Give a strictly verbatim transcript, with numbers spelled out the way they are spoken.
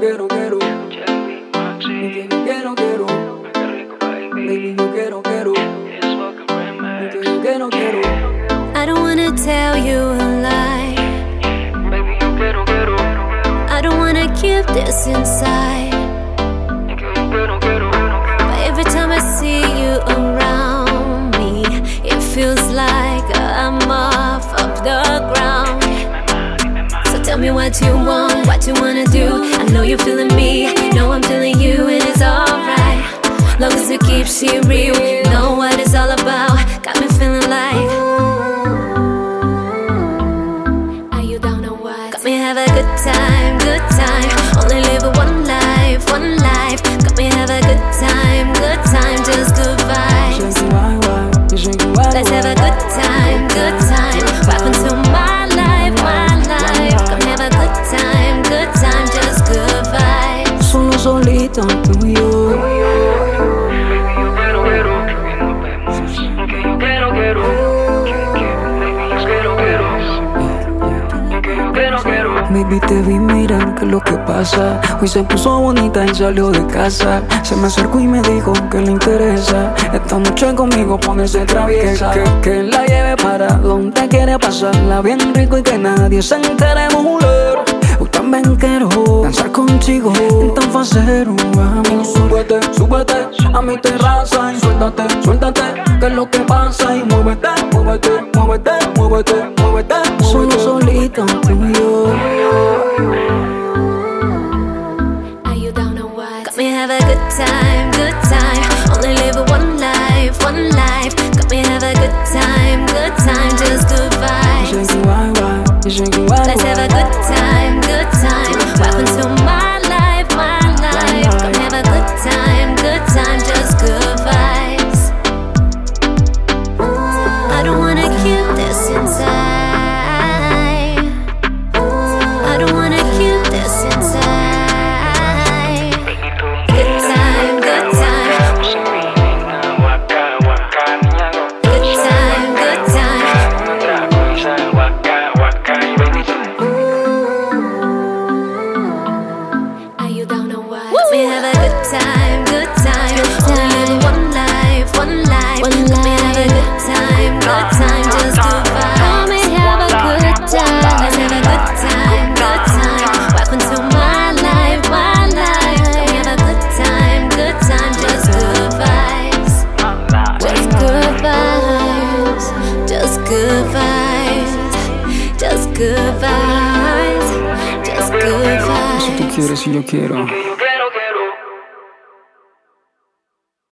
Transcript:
quiero, quiero. Que yo quiero, quiero. Baby, yo quiero, quiero. Que yo quiero, quiero. I don't wanna tell you a lie. Baby, yo quiero, quiero. I don't wanna keep this inside. Que yo quiero, quiero. But every time I see you around me, it feels like I'm off of the ground. So tell me what you want, what you wanna do. I know you're feeling me, know I'm feeling you, and it's alright. Long as you keep shit real, know what it's all about. Got me feeling like, are you down or what? Got me have a good time, good time. Only live one life, one life. Got me have a good time, good time. Just good vibes. Let's have a good time, good time. Rap until my life, my life. Got me have a good time, good time. Just good vibes. Solo solito tú y yo. Baby, te vi mirar, ¿qué es lo que pasa? Hoy se puso bonita y salió de casa. Se me acercó y me dijo que le interesa esta noche conmigo ponerse traviesa. Que, que, que la lleve para donde quiere pasarla bien rico y que nadie se entere, mujer. Hoy también quiero danzar contigo en tan facero. Vamos, súbete, súbete a mi terraza y suéltate, suéltate, que es lo que pasa. Y muévete, muévete, muévete, muévete, muévete, muévete. Solo solito tú y yo. Are you down or what? Got me have a good time, good time. Only live one life, one life. Got me have a good time, good time. Just good vibes. Let's have a good time, good time. Rap until my life, my life. Got me have a good time, good time. Just good vibes. I don't wanna keep this inside. I don't wanna keep this inside. Good time, good time. Good time, good time. Are you down or what? Let me have a good time, good time. Only live one life, one life. Let me have a good time, good time. Just good vibes. Let me have a good time. Let's have a good time, good time. Rap until my life, my life. Let me have a good time, good time. Just good vibes. Just good vibes. Just good vibes. Just good vibes. Just good vibes. Si tú quieres y yo quiero.